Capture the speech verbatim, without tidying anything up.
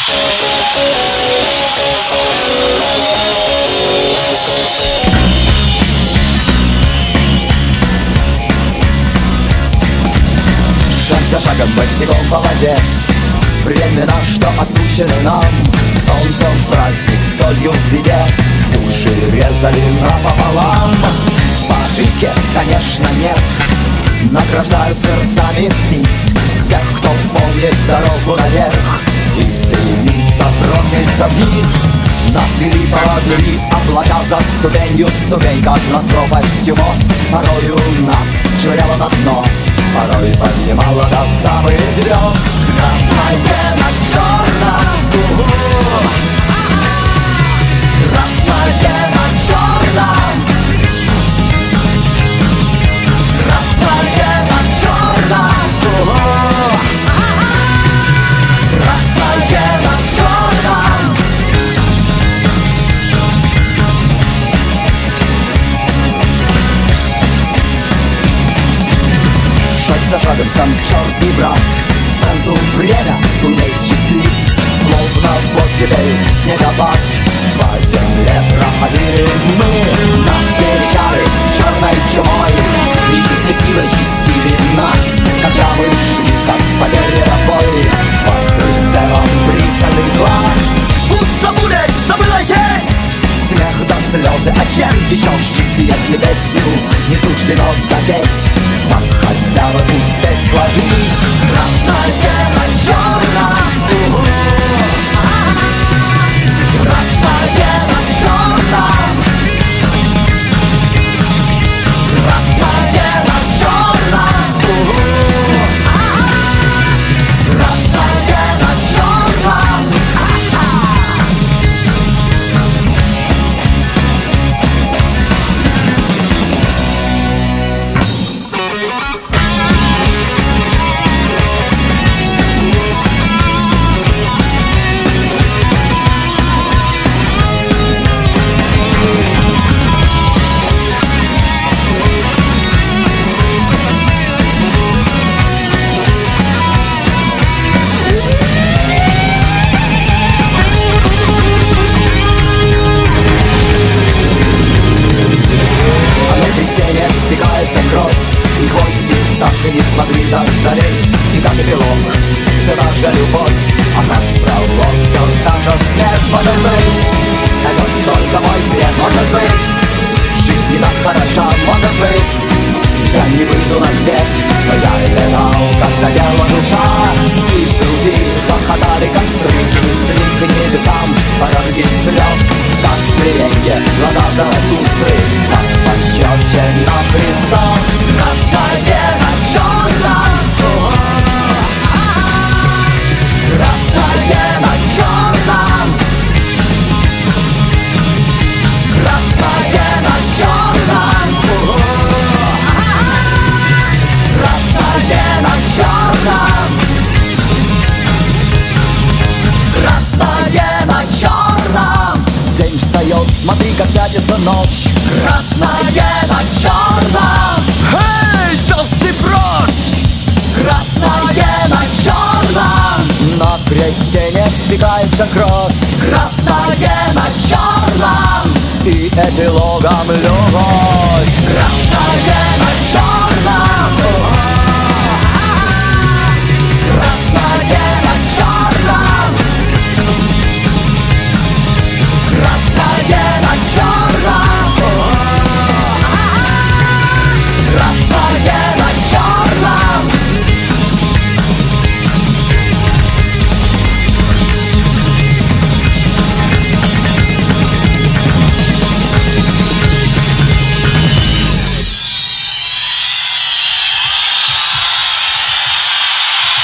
Шаг за шагом босиком по воде, времена, что отпущены нам. Солнце в праздник, солью в беде, души резали напополам. По ошибке, конечно, нет, награждают сердцами птиц тех, кто помнит дорогу наверх и стремится броситься вниз. Нас вели поводыри облака за ступенью, ступенька над пропастью мост. Порою нас швыряло на дно, порой поднимала до самых звезд. Красное на черном, красное на черном, красное на черном, красное на черном. Шаг за шагом сам черный брат, сразу время, умеет часы. Словно вот теперь снегопад, по земле проходили мы. Нас величали черной чумой, нечистой силой чистили нас, когда мы шли, как по передовой, под прицелом пристальный глаз. Будь что будет, что было есть, смех до слезы, а чем еще жить, если песню не суждено допеть? Так хотя бы успеть сложить. Красное на черном, красное на черном, красное на черном, красное на черном. Кровь и гвозди так и не смогли заржаветь. И как эпилог, все та же любовь, а как пролог, все та же смерть. Может быть, это только мой бред. Может быть, жизнь не так хороша. Может быть, я не выйду на свет, но я летал, как горела душа. И в груди хохотали костры, несли к небесам пороги слез. Как свиренье, глаза Заратустры, как пощечина Христос. Красное на черном, красное на черном, красное на черном, красное на черном, красное на черном. День встает, смотри, как пятится ночь. Красное на черном. Эй, звезды прочь! Красное на черном. На кресте не спекается кровь. Красное на черном. И эпилогом любовь. Красное на черном.